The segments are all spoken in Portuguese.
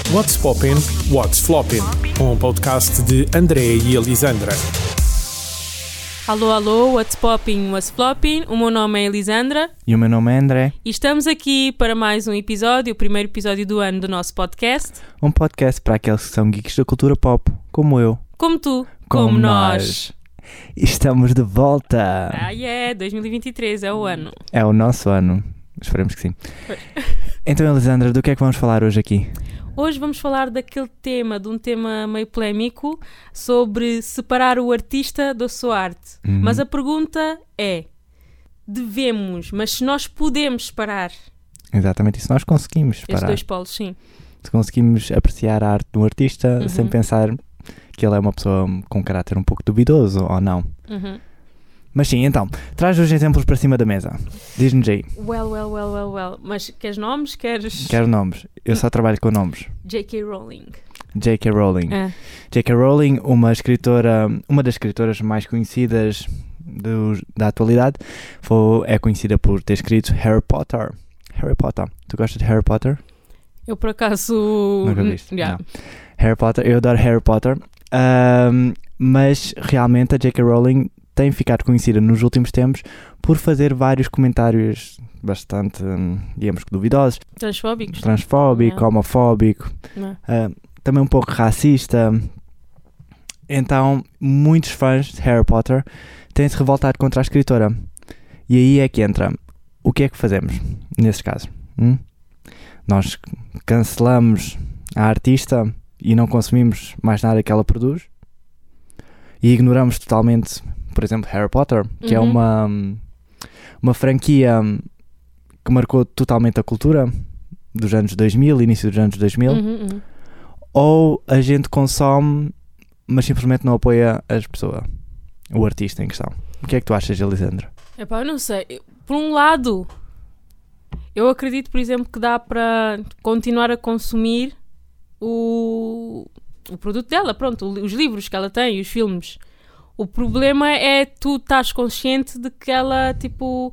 What's Poppin', What's Floppin', um podcast de André e Elisandra. Alô, alô, What's Poppin', What's Floppin', o meu nome é Elisandra. E o meu nome é André. E estamos aqui para mais um episódio, o primeiro episódio do ano do nosso podcast. Um podcast para aqueles que são geeks da cultura pop, como eu. Como tu, como nós. E estamos de volta. 2023 é o ano. É o nosso ano. Esperemos que sim. Então, Elisandra, do que é que vamos falar hoje aqui? Hoje vamos falar de um tema meio polémico, sobre separar o artista da sua arte. Mas a pergunta é, devemos, mas se nós podemos separar? Exatamente, e se nós conseguimos separar? Estes dois polos, sim. Se conseguimos apreciar a arte de um artista sem pensar que ele é uma pessoa com um caráter um pouco duvidoso ou não. Mas sim, então, traz os exemplos para cima da mesa. Diz-nos aí. Well. Mas queres nomes? Quero nomes. Eu só trabalho com nomes. J.K. Rowling. J.K. Rowling. J.K. Rowling, uma das escritoras mais conhecidas da atualidade, é conhecida por ter escrito Harry Potter. Harry Potter. Tu gostas de Harry Potter? Eu, por acaso... Nunca viste? Yeah. Não. Harry Potter, eu adoro Harry Potter. Mas realmente a J.K. Rowling tem ficado conhecida nos últimos tempos por fazer vários comentários bastante, digamos que duvidosos. Transfóbico, homofóbico, também um pouco racista. Então, muitos fãs de Harry Potter têm-se revoltado contra a escritora. E aí é que entra. O que é que fazemos nesse caso? Nós cancelamos a artista e não consumimos mais nada que ela produz? E ignoramos totalmente, por exemplo, Harry Potter, que é uma franquia que marcou totalmente a cultura dos anos 2000, início dos anos 2000, ou a gente consome, mas simplesmente não apoia a pessoa, o artista em questão. O que é que tu achas, Elisandra? Eu não sei. Por um lado, eu acredito, por exemplo, que dá para continuar a consumir o produto dela, pronto, os livros que ela tem, os filmes. O problema é tu estás consciente de que ela, tipo,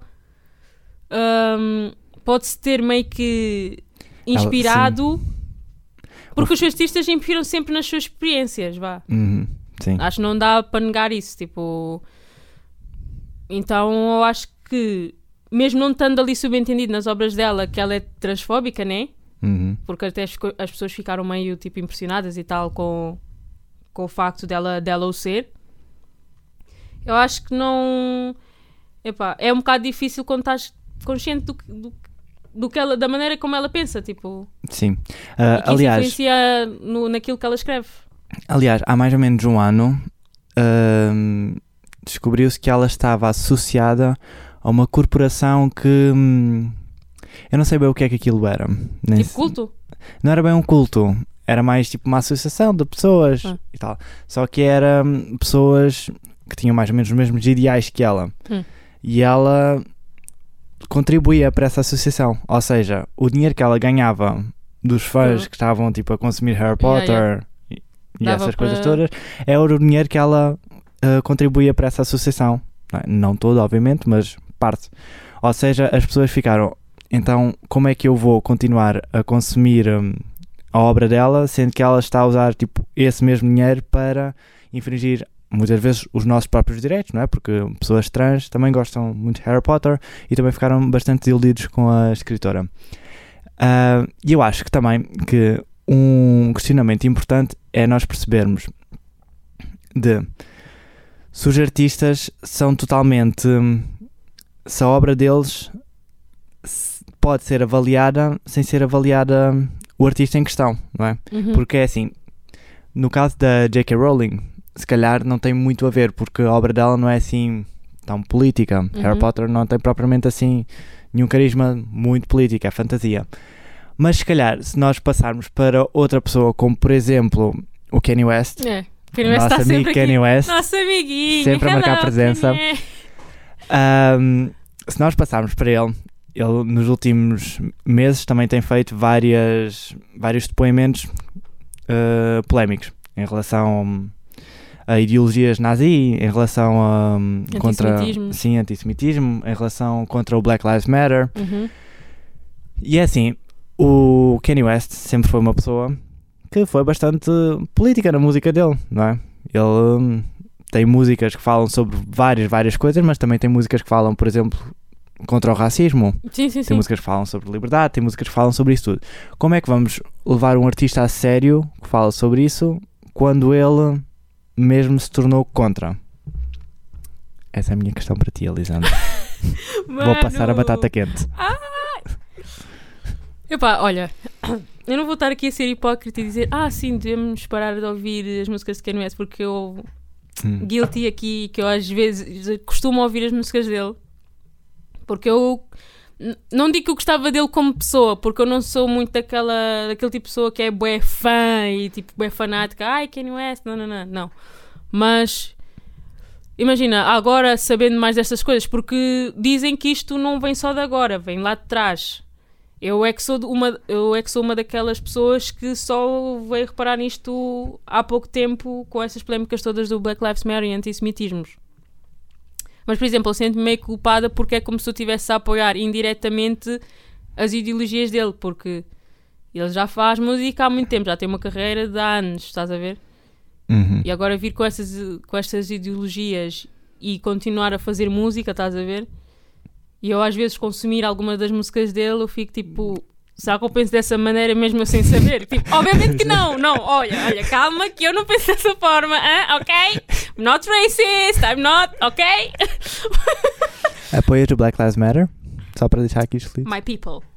pode-se ter meio que inspirado, porque os artistas inspiram sempre nas suas experiências, vá. Sim. Acho que não dá para negar isso, tipo... Então, eu acho que, mesmo não estando ali subentendido nas obras dela que ela é transfóbica, né? Porque até as pessoas ficaram meio, tipo, impressionadas e tal com o facto dela o ser. Eu acho que não... é um bocado difícil quando estás consciente do que ela, da maneira como ela pensa, tipo... Sim. E que aliás, isso influencia naquilo que ela escreve. Aliás, há mais ou menos um ano descobriu-se que ela estava associada a uma corporação que... eu não sei bem o que é que aquilo era. Tipo culto? Não era bem um culto. Era mais tipo uma associação de pessoas e tal. Só que eram pessoas que tinham mais ou menos os mesmos ideais que ela. E ela contribuía para essa associação. Ou seja, o dinheiro que ela ganhava dos fãs que estavam tipo a consumir Harry Potter e essas coisas todas, era o dinheiro que ela contribuía para essa associação. Não todo, obviamente, mas parte. Ou seja, as pessoas ficaram... Então, como é que eu vou continuar a consumir a obra dela, sendo que ela está a usar tipo, esse mesmo dinheiro para infringir, muitas vezes, os nossos próprios direitos, não é? Porque pessoas trans também gostam muito de Harry Potter e também ficaram bastante desiludidos com a escritora. E eu acho que também que um questionamento importante é nós percebermos se os artistas são totalmente... se a obra deles pode ser avaliada sem ser avaliada o artista em questão, não é? Porque é assim, no caso da J.K. Rowling, se calhar não tem muito a ver, porque a obra dela não é assim tão política. Harry Potter não tem propriamente assim nenhum carisma muito político, é fantasia. Mas se calhar, se nós passarmos para outra pessoa, como por exemplo o Kanye West, nosso amigo Kanye West, nosso amiguinho, sempre a marcar presença. Se nós passarmos para ele nos últimos meses também tem feito vários depoimentos polémicos em relação a ideologias nazi, em relação a antissemitismo, em relação contra o Black Lives Matter. E é assim, o Kanye West sempre foi uma pessoa que foi bastante política na música dele, não é? Ele tem músicas que falam sobre várias coisas, mas também tem músicas que falam, por exemplo, contra o racismo. Sim. Tem músicas que falam sobre liberdade, tem músicas que falam sobre isso tudo. Como é que vamos levar um artista a sério que fala sobre isso quando ele mesmo se tornou contra? Essa é a minha questão para ti, Elisandra. Vou passar a batata quente. Epá, olha, eu não vou estar aqui a ser hipócrita e dizer sim, devemos parar de ouvir as músicas de Kanye West, porque eu guilty aqui, que eu às vezes costumo ouvir as músicas dele, porque eu não digo que eu gostava dele como pessoa, porque eu não sou muito daquele tipo de pessoa que é bué fã e tipo bué fanática, Kanye West, não. Mas imagina, agora sabendo mais destas coisas, porque dizem que isto não vem só de agora, vem lá de trás. Eu é que sou uma daquelas pessoas que só veio reparar nisto há pouco tempo com essas polémicas todas do Black Lives Matter e antissemitismos. Mas, por exemplo, eu sinto-me meio culpada porque é como se eu estivesse a apoiar indiretamente as ideologias dele, porque ele já faz música há muito tempo, já tem uma carreira de anos, estás a ver? Uhum. E agora vir com essas ideologias e continuar a fazer música, estás a ver? E eu às vezes consumir algumas das músicas dele, eu fico tipo, será que eu penso dessa maneira mesmo sem saber? Tipo, obviamente que não, olha, calma que eu não penso dessa forma, ok? I'm not racist, I'm not, ok? Apoias o Black Lives Matter? Só para deixar aqui explícito. My people.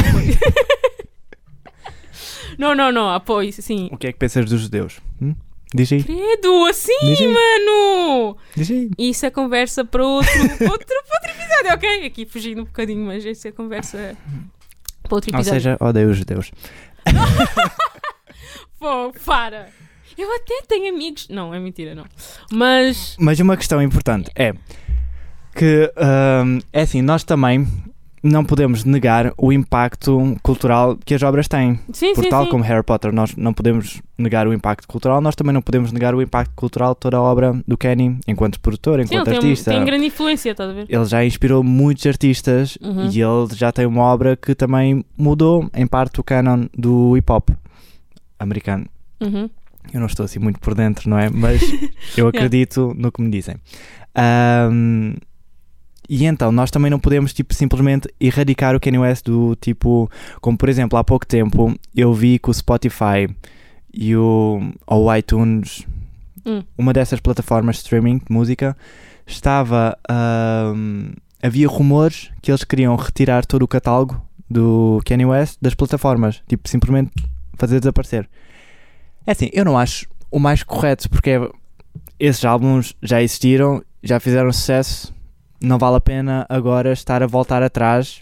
Não, apoio, sim. O que é que pensas dos judeus? Diz aí. Credo, assim, mano! Diz aí. Isso é conversa para outro episódio, ok? Aqui fugindo um bocadinho, mas isso é conversa para outro episódio. Ou seja, odeio os judeus. Pô, para! Eu até tenho amigos... Não, é mentira, não. Mas uma questão importante é que, é assim, nós também não podemos negar o impacto cultural que as obras têm. Sim. Como Harry Potter, nós não podemos negar o impacto cultural, nós também não podemos negar o impacto cultural de toda a obra do Kanye, enquanto produtor, enquanto artista. Tem grande influência, estás a ver? Ele já inspirou muitos artistas e ele já tem uma obra que também mudou, em parte, o canon do hip-hop americano. Eu não estou assim muito por dentro, não é? Mas eu acredito no que me dizem. E então, nós também não podemos, tipo, simplesmente erradicar o Kanye West do tipo... Como, por exemplo, há pouco tempo eu vi que o Spotify e o iTunes, uma dessas plataformas de streaming de música, havia rumores que eles queriam retirar todo o catálogo do Kanye West das plataformas. Tipo, simplesmente fazer desaparecer. É assim, eu não acho o mais correto, porque esses álbuns já existiram, já fizeram sucesso... Não vale a pena agora estar a voltar atrás.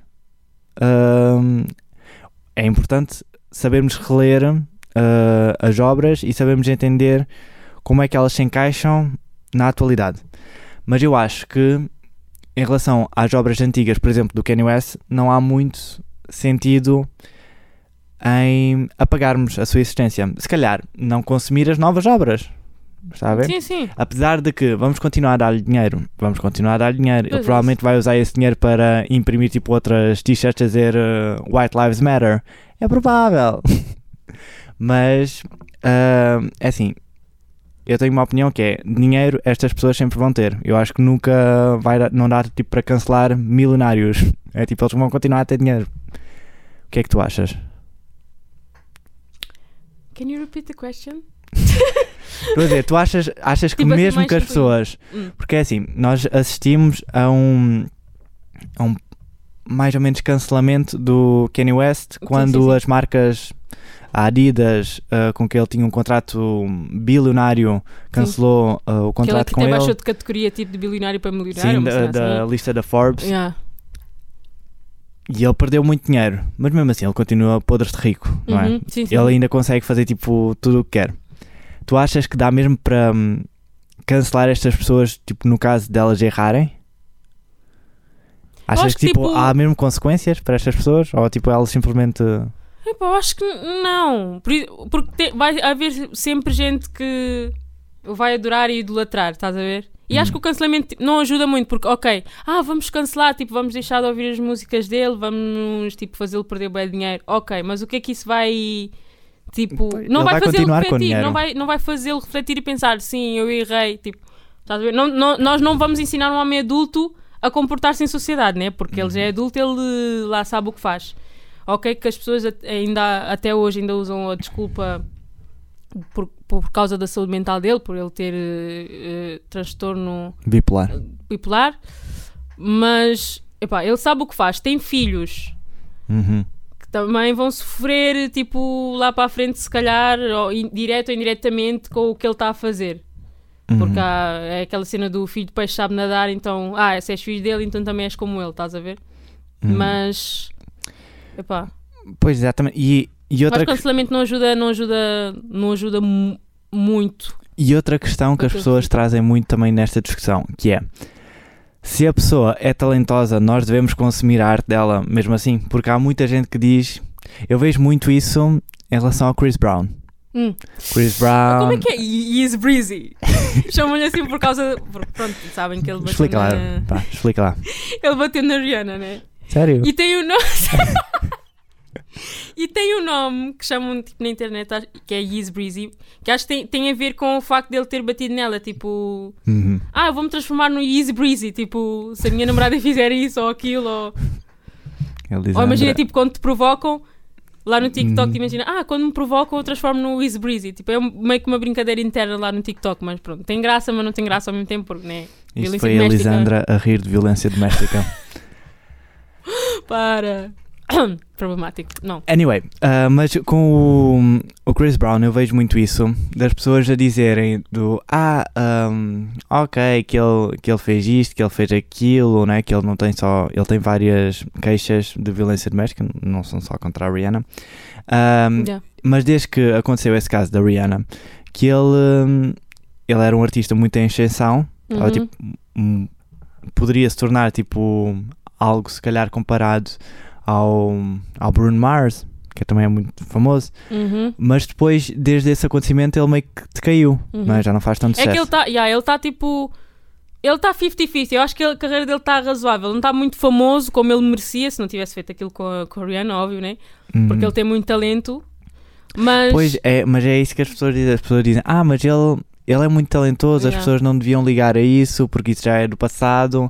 É importante sabermos reler as obras e sabermos entender como é que elas se encaixam na atualidade. Mas eu acho que, em relação às obras antigas, por exemplo, do Kanye West, não há muito sentido em apagarmos a sua existência. Se calhar, não consumir as novas obras. Está a ver? Sim. Apesar de que vamos continuar a dar-lhe dinheiro. Ele provavelmente vai usar esse dinheiro para imprimir tipo outras t-shirts a dizer White Lives Matter. É provável. Mas é assim, eu tenho uma opinião que é dinheiro estas pessoas sempre vão ter. Eu acho que nunca não dá tipo para cancelar milionários. É tipo, eles vão continuar a ter dinheiro. O que é que tu achas? Can you repeat the question? Estou a dizer, tu achas que tipo mesmo assim, que as pessoas... Porque é assim, nós assistimos a um mais ou menos cancelamento do Kanye West quando sim. as marcas, a Adidas, com que ele tinha um contrato bilionário, cancelou o contrato com ele. Que ele baixou de categoria tipo de bilionário para milionário. Sim, da lista da Forbes. Yeah. E ele perdeu muito dinheiro, mas mesmo assim ele continua podre de rico, não é? Sim. Ele ainda consegue fazer tipo tudo o que quer. Tu achas que dá mesmo para cancelar estas pessoas, tipo, no caso delas errarem? Achas que tipo, há mesmo consequências para estas pessoas? Ou tipo, elas simplesmente... Eu acho que não. Porque vai haver sempre gente que vai adorar e idolatrar, estás a ver? E acho que o cancelamento não ajuda muito, porque, vamos cancelar, tipo, vamos deixar de ouvir as músicas dele, vamos, tipo, fazê-lo perder bem dinheiro. Ok, mas o que é que isso vai... Tipo, não vai fazê-lo refletir, não vai fazê-lo refletir e pensar, sim, eu errei, tipo, estás a ver? Nós não vamos ensinar um homem adulto a comportar-se em sociedade, né? Porque ele já é adulto, ele lá sabe o que faz. Ok, que as pessoas até hoje ainda usam a desculpa por causa da saúde mental dele, por ele ter transtorno bipolar, mas epá, ele sabe o que faz, tem filhos que também vão sofrer tipo lá para a frente, se calhar, direto ou indiretamente, com o que ele está a fazer. Porque é aquela cena do filho de peixe sabe nadar, então, se és filho dele, então também és como ele, estás a ver? Mas, epá. Pois, exatamente. E outra mas o cancelamento não ajuda muito. E outra questão que as pessoas trazem muito também nesta discussão, que é, se a pessoa é talentosa, nós devemos consumir a arte dela mesmo assim, porque há muita gente que diz, eu vejo muito isso em relação ao Chris Brown. Chris Brown. Como é que é? He's breezy. Chamam-lhe assim por causa. Pronto, sabem que ele bateu Explica lá. Ele bateu na Rihanna, né? Sério? E tem o nome. E tem um nome que chamam tipo, na internet, que é He's breezy, que acho que tem a ver com o facto dele ter batido nela. Tipo, eu vou-me transformar no He's breezy. Tipo, se a minha namorada fizer isso ou aquilo, ou imagina, tipo, quando te provocam. Lá no TikTok, imagina, quando me provocam eu transformo no Easy Breezy. Tipo, é meio que uma brincadeira interna lá no TikTok, mas pronto, tem graça, mas não tem graça ao mesmo tempo, porque, né? Isto foi a Elisandra a rir de violência doméstica. Para. Problemático, não. Anyway, mas com o Chris Brown eu vejo muito isso, das pessoas a dizerem ok, que ele fez isto, que ele fez aquilo, né? Que ele não tem só, ele tem várias queixas de violência doméstica, não são só contra a Rihanna, mas desde que aconteceu esse caso da Rihanna, que ele era um artista muito em ascensão, tipo, poderia se tornar tipo algo se calhar comparado ao Bruno Mars, que também é muito famoso, mas depois, desde esse acontecimento, ele meio que decaiu, mas já não faz tanto sucesso. É que ele está tipo, ele está 50-50, eu acho que a carreira dele está razoável, não está muito famoso como ele merecia, se não tivesse feito aquilo com a Rihanna, óbvio, né? Porque ele tem muito talento, mas... Pois, mas é isso que as pessoas dizem, mas ele é muito talentoso, as pessoas não deviam ligar a isso, porque isso já é do passado.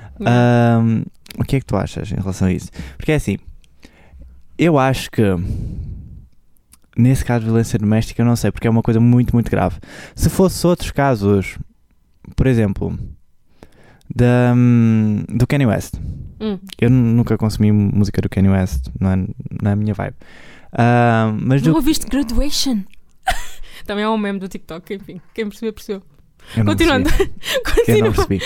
O que é que tu achas em relação a isso? Porque é assim, eu acho que nesse caso de violência doméstica eu não sei, porque é uma coisa muito, muito grave. Se fosse outros casos, por exemplo, do Kanye West, eu nunca consumi música do Kanye West, não é a minha vibe. Mas não ouviste Graduation? Também é um meme do TikTok, enfim, quem percebeu. Continuando. Eu não percebi.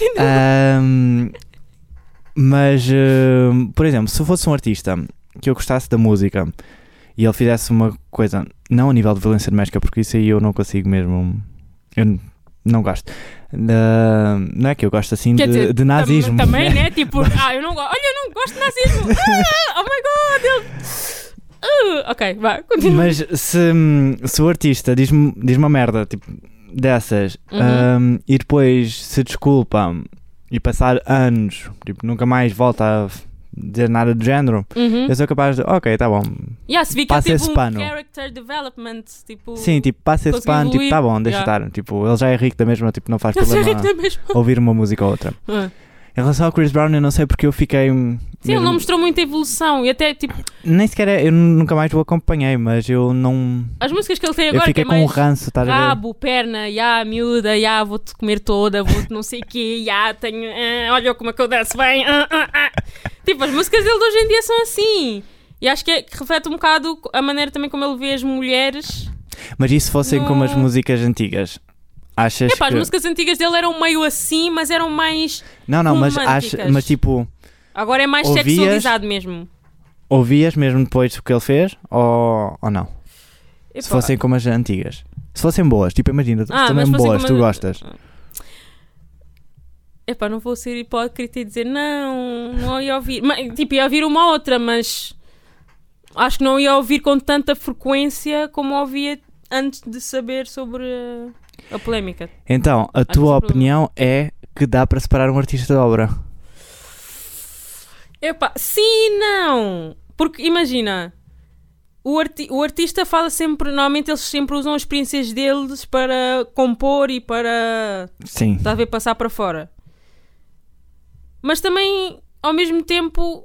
Mas, por exemplo, se eu fosse um artista que eu gostasse da música e ele fizesse uma coisa, não a nível de violência doméstica, porque isso aí eu não consigo mesmo, eu não gosto. Não é que eu gosto assim de nazismo. Também, né? Tipo, eu não gosto de nazismo. Oh my god! Ok, vai, continua. Mas se o artista diz-me uma merda, tipo, dessas, e depois se desculpa e passar anos, tipo, nunca mais volta a dizer nada do género, eu sou capaz de, ok, tá bom, se vi que passa esse tipo pano. Character development, tipo... Sim, tipo, passa esse pano, tipo, tá bom, deixa estar, tipo, ele já é rico da mesma, tipo, não faz problema ouvir uma música ou outra. Em relação ao Chris Brown, eu não sei porque eu fiquei... Sim, ele não mostrou muita evolução e até tipo... Nem sequer, eu nunca mais o acompanhei, mas eu não... As músicas que ele tem agora, eu fiquei que é com mais um ranço, estás a ver? rabo, perna, miúda, vou-te comer toda, vou-te não sei o quê, tenho... olha como é que eu danço bem, Tipo, as músicas dele de hoje em dia são assim. E acho que reflete um bocado a maneira também como ele vê as mulheres. Mas e se fossem como as músicas antigas? Achas que... as músicas antigas dele eram meio assim, mas eram mais mas tipo... Agora é mais sexualizado mesmo. Ouvias mesmo depois do que ele fez? Ou não? Se fossem como as antigas. Se fossem boas, tipo, imagina, também boas, tu gostas. Não vou ser hipócrita e dizer não ia ouvir. Tipo, ia ouvir uma outra, mas acho que não ia ouvir com tanta frequência como ouvia antes de saber sobre a polémica. Então, a tua opinião é que dá para separar um artista da obra? Sim e não. Porque imagina, o artista fala sempre, normalmente eles sempre usam as experiências deles para compor e para talvez passar para fora. Mas também, ao mesmo tempo,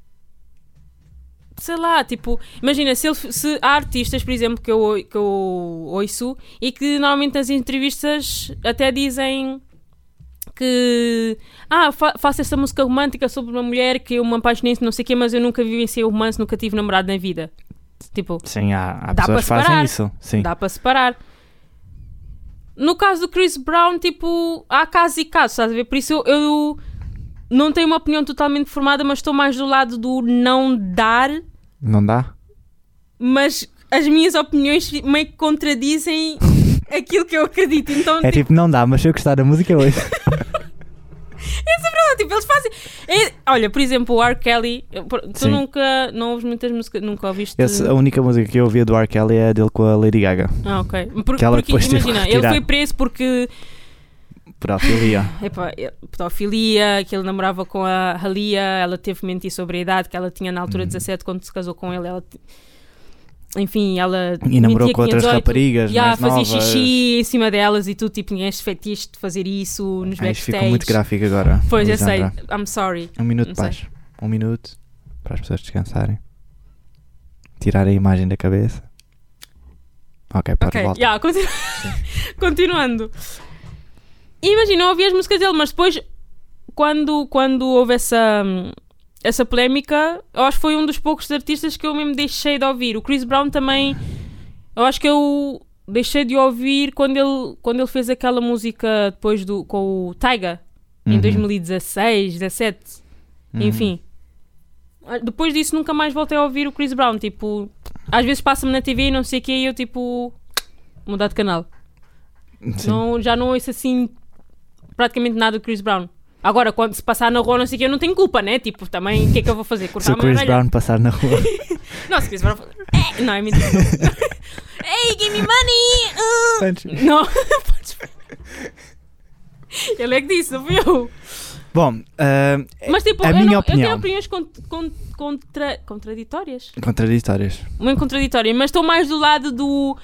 sei lá, tipo, imagina, se há artistas, por exemplo, que eu ouço e que normalmente nas entrevistas até dizem que faço essa música romântica sobre uma mulher que eu me apaixonei, não sei o quê, mas eu nunca vivenciei o romance, nunca tive namorado na vida. Tipo, sim, há pessoas que fazem isso. Sim. Dá para separar. No caso do Chris Brown, tipo, há casos e casos, estás a ver? Por isso eu não tenho uma opinião totalmente formada, mas estou mais do lado do não dar. Não dá? Mas as minhas opiniões meio que contradizem aquilo que eu acredito. Então, é tipo, não dá, mas se eu gostar da música hoje. Essa é verdade, tipo, eles fazem. Olha, por exemplo, o R. Kelly. Tu não ouves muitas músicas, nunca ouviste. A única música que eu ouvia do R. Kelly é dele com a Lady Gaga. Ok. Porque imagina, ele foi preso porque. Pedofilia. Pedofilia, que ele namorava com a Halia, ela teve que mentir sobre a idade, que ela tinha na altura 17 quando se casou com ele. Enfim, ela e namorou com outras raparigas mais fazia novas. Xixi em cima delas e tudo, tipo, tinha este fetiche de fazer isso nos backstage. Ficou muito gráfico agora. Pois, eu sei, I'm sorry. Um minuto de paz. Um minuto para as pessoas descansarem. Tirar a imagem da cabeça. Ok, para volta. Continuando. Imagina, eu ouvi as músicas dele, mas depois, quando houve essa polémica, eu acho que foi um dos poucos artistas que eu mesmo deixei de ouvir. O Chris Brown também, eu acho que eu deixei de ouvir quando ele fez aquela música depois com o Tyga, em 2016, 17, enfim. Depois disso nunca mais voltei a ouvir o Chris Brown, tipo, às vezes passa-me na TV e não sei o que, e eu tipo, mudar de canal. Não, já não ouço assim praticamente nada do Chris Brown. Agora, quando se passar na rua, não sei o que, eu não tenho culpa, né? Tipo, também, o que é que eu vou fazer? Se o Chris Brown passar na rua. Não, se o Chris Brown... não, é mentira. Hey, give me money! Não, ele é que disse, não fui eu. Bom, mas tipo, a minha opinião... eu tenho opiniões contraditórias. Contraditórias. Muito contraditórias, mas estou mais do lado do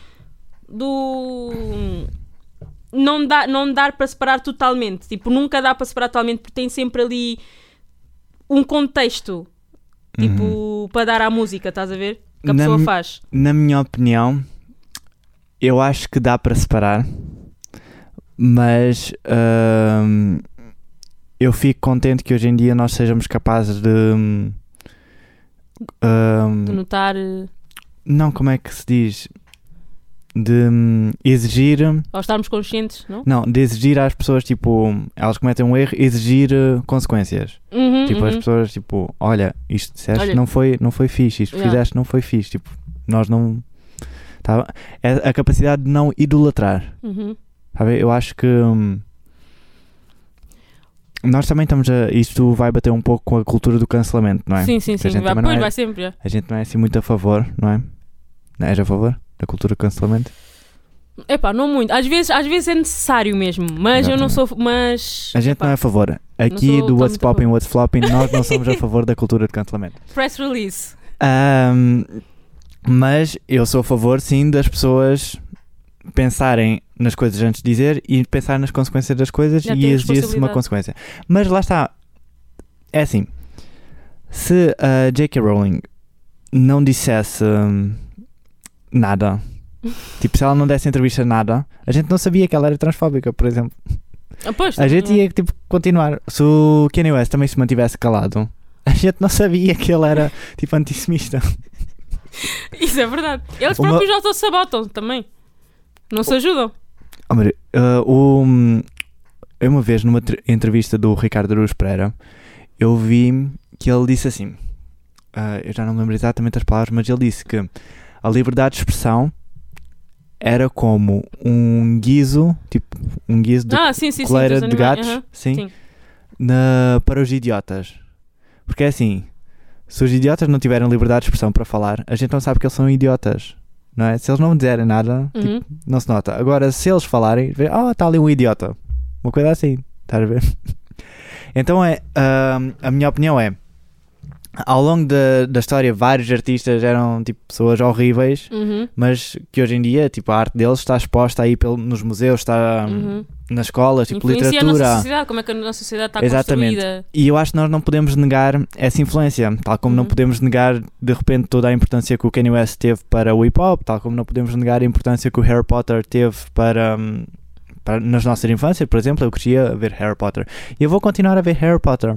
não dar para separar totalmente. Tipo, nunca dá para separar totalmente porque tem sempre ali um contexto, tipo, para dar à música, estás a ver? Que a pessoa faz. Na minha opinião, eu acho que dá para separar, mas eu fico contente que hoje em dia nós sejamos capazes de notar... Não, como é que se diz? De exigir... Ou estarmos conscientes, não? Não, de exigir às pessoas, tipo, elas cometem um erro, exigir consequências. Tipo, as pessoas, tipo, olha, isto disseste não foi fixe, isto fizeste não foi fixe. Tipo, nós não... Tá? É a capacidade de não idolatrar. Tá bem? Eu acho que... nós também estamos a... Isto vai bater um pouco com a cultura do cancelamento, não é? Sim. Vai sempre. A gente não é assim muito a favor, não é? Não és a favor da cultura do cancelamento? Epá, não muito. Às vezes é necessário mesmo, mas exatamente. Eu não sou... Mas... A gente não é a favor. Aqui do What's Popping, What's Flopping, nós não somos a favor da cultura de cancelamento. Press release. Mas eu sou a favor, sim, das pessoas pensarem nas coisas antes de dizer e pensar nas consequências das coisas e exigir-se uma consequência. Mas lá está. É assim. Se a J.K. Rowling não dissesse nada, tipo, se ela não desse entrevista nada, a gente não sabia que ela era transfóbica, por exemplo. A gente ia, tipo, continuar. Se o Kanye West também se mantivesse calado, a gente não sabia que ele era, tipo, antissemita. Isso é verdade. Eles próprios já se sabotam também. Não se ajudam. Eu uma vez, numa entrevista do Ricardo Araújo Pereira, eu vi que ele disse assim, eu já não me lembro exatamente as palavras, mas ele disse que a liberdade de expressão era como um guiso, tipo um guiso de coleira de gatos, para os idiotas. Porque é assim, se os idiotas não tiverem liberdade de expressão para falar, a gente não sabe que eles são idiotas, não é? Se eles não dizerem nada, tipo, não se nota. Agora, se eles falarem, está ali um idiota, uma coisa assim, estás a ver? Então a minha opinião é, ao longo da história vários artistas eram tipo pessoas horríveis, mas que hoje em dia tipo, a arte deles está exposta aí nos museus, está nas escolas, tipo influencia literatura. A nossa sociedade, como é que a nossa sociedade está Exatamente. construída. E eu acho que nós não podemos negar essa influência, tal como não podemos negar de repente toda a importância que o Kanye West teve para o hip-hop, tal como não podemos negar a importância que o Harry Potter teve para nas nossas infâncias. Por exemplo, eu crescia a ver Harry Potter e eu vou continuar a ver Harry Potter.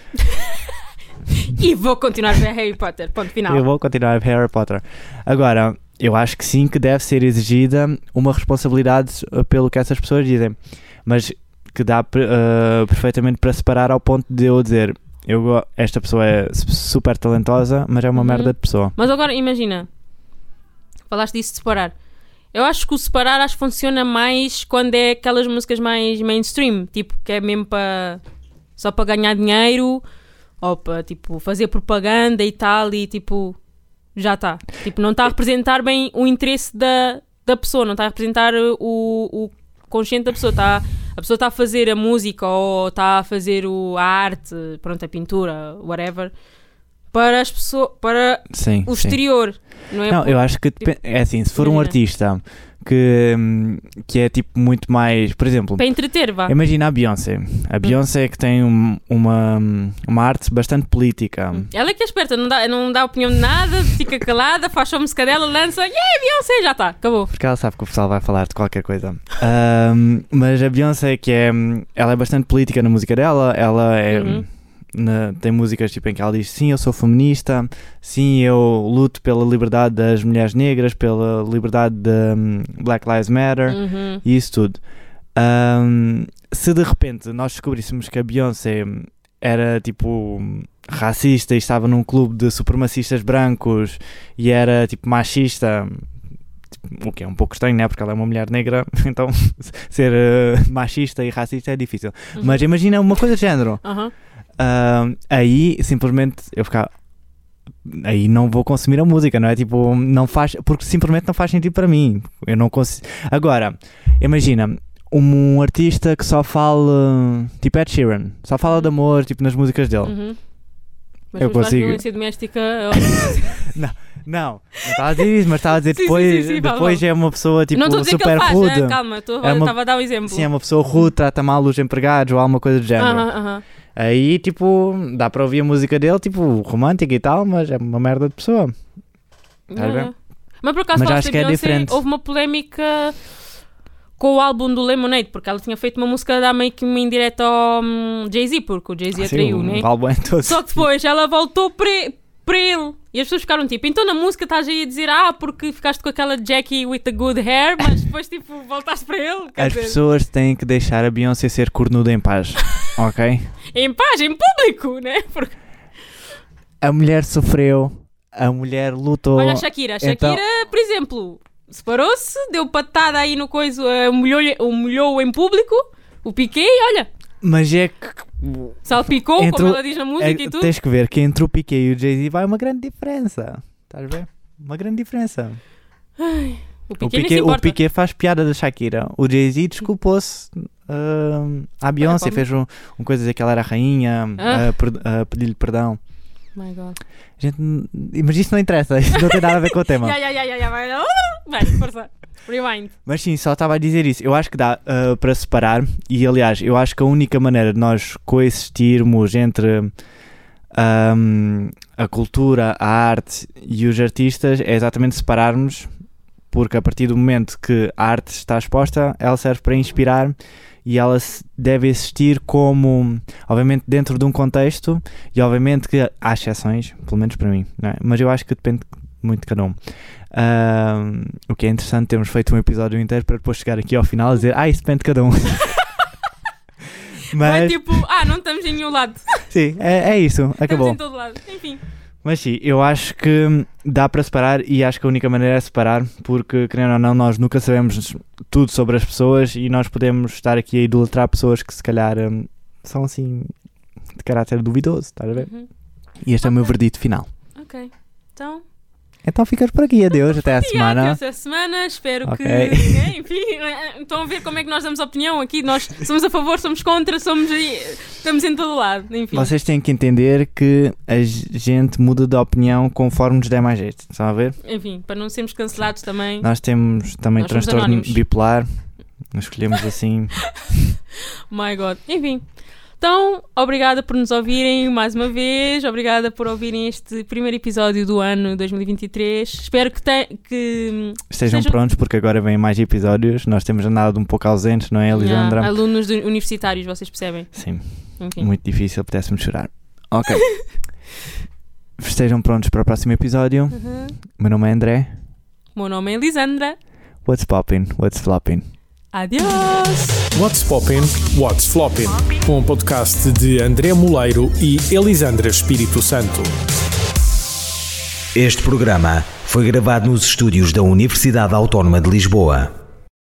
E vou continuar a ver Harry Potter, ponto final. Eu vou continuar a ver Harry Potter. Agora, eu acho que sim, que deve ser exigida uma responsabilidade pelo que essas pessoas dizem, mas que dá perfeitamente para separar ao ponto de eu dizer, esta pessoa é super talentosa, mas é uma merda de pessoa. Mas agora imagina, falaste disso de separar. Eu acho que o separar funciona mais quando é aquelas músicas mais mainstream, tipo, que é mesmo só para ganhar dinheiro ou para tipo, fazer propaganda e tal, e tipo, já está. Tipo, não está a representar bem o interesse da pessoa, não está a representar o consciente da pessoa. A pessoa está a fazer a música ou está a fazer a arte, pronto, a pintura, whatever, para as pessoas, para o exterior. Não, é eu acho que tipo, é assim, se for um artista que é tipo muito mais, por exemplo, para entreter, vá. Imagina a Beyoncé. A Beyoncé é que tem uma arte bastante política. Ela é que é esperta, não dá opinião de nada, fica calada, faz só a música dela, lança, Beyoncé, já está, acabou. Porque ela sabe que o pessoal vai falar de qualquer coisa. Mas a Beyoncé ela é bastante política na música dela, ela é... tem músicas tipo em que ela diz sim, eu sou feminista, sim, eu luto pela liberdade das mulheres negras, pela liberdade de Black Lives Matter e isso tudo. Se de repente nós descobríssemos que a Beyoncé era tipo racista e estava num clube de supremacistas brancos e era tipo machista, o que é um pouco estranho, né? Porque ela é uma mulher negra, então ser machista e racista é difícil. Mas imagina uma coisa de género. Aí simplesmente eu ficava, aí não vou consumir a música, não é? Tipo, não faz, porque simplesmente não faz sentido para mim. Eu não consigo. Agora, imagina um artista que só fala, tipo Ed Sheeran, só fala de amor, tipo nas músicas dele. Mas eu consigo. Violência doméstica. Não estava a dizer isso, mas estava a dizer depois é uma pessoa tipo não super rude. Calma, estava a dar um exemplo. Sim, é uma pessoa rude, trata mal os empregados ou alguma coisa do género. Aí, tipo, dá para ouvir a música dele, tipo, romântica e tal, mas é uma merda de pessoa. Mas por acaso, acho que é diferente. Houve uma polémica com o álbum do Lemonade, porque ela tinha feito uma música a dar meio que uma indireta ao Jay-Z, porque o Jay-Z atraiu, né? Só que depois ela voltou para ele. E as pessoas ficaram tipo, então na música estás aí a dizer, porque ficaste com aquela Jackie with the good hair, mas depois tipo, voltaste para ele. As pessoas têm que deixar a Beyoncé ser cornuda em paz, ok? Em paz, em público, né? Porque... A mulher sofreu, a mulher lutou. Olha a Shakira, por exemplo, separou-se, deu patada aí no coiso, humilhou em público, o Piqué, olha. Mas é que... salpicou, como ela diz na música e tudo. Tens que ver que entre o Piqué e o Jay-Z vai uma grande diferença. Estás a ver? Uma grande diferença. Ai, o Piqué faz piada da Shakira. O Jay-Z desculpou-se à Beyoncé. Fez uma coisa dizer que ela era a rainha, a pedir-lhe perdão. My God. Mas isso não interessa. Isso não tem nada a ver com o tema. Vai, força. Rewind. Mas sim, só estava a dizer isso. Eu acho que dá para separar, e aliás, eu acho que a única maneira de nós coexistirmos entre a cultura, a arte e os artistas é exatamente separarmos, porque a partir do momento que a arte está exposta, ela serve para inspirar e ela deve existir como, obviamente, dentro de um contexto, e obviamente que há exceções, pelo menos para mim, não é? Mas eu acho que depende muito de cada um. O que é interessante, termos feito um episódio inteiro para depois chegar aqui ao final e dizer isso depende de cada um. Mas é tipo, não estamos em nenhum lado. Sim, é isso, acabou. Estamos em todo lado, enfim. Mas sim, eu acho que dá para separar, e acho que a única maneira é separar, porque, querendo ou não, nós nunca sabemos tudo sobre as pessoas e nós podemos estar aqui a idolatrar pessoas que se calhar são assim de caráter duvidoso, estás a ver? E este é o meu verdito final. Ok, então... Então ficas por aqui, adeus, até à semana. Até a semana, espero que... Enfim, estão a ver como é que nós damos opinião aqui, nós somos a favor, somos contra, estamos em todo lado, enfim. Vocês têm que entender que a gente muda de opinião conforme nos der mais jeito, estão a ver? Enfim, para não sermos cancelados também. Nós temos também transtorno bipolar, nós escolhemos assim. My God, enfim. Então, obrigada por nos ouvirem mais uma vez, obrigada por ouvirem este primeiro episódio do ano 2023. Espero que estejam prontos, porque agora vêm mais episódios. Nós temos andado um pouco ausentes, não é, Elisandra? Alunos universitários, vocês percebem? Sim, muito difícil, pudéssemos chorar. Ok. Estejam prontos para o próximo episódio. Meu nome é André. Meu nome é Elisandra. What's poppin', what's floppin'? Adiós! What's Poppin', What's Floppin', um podcast de André Moleiro e Elisandra Espírito Santo. Este programa foi gravado nos estúdios da Universidade Autónoma de Lisboa.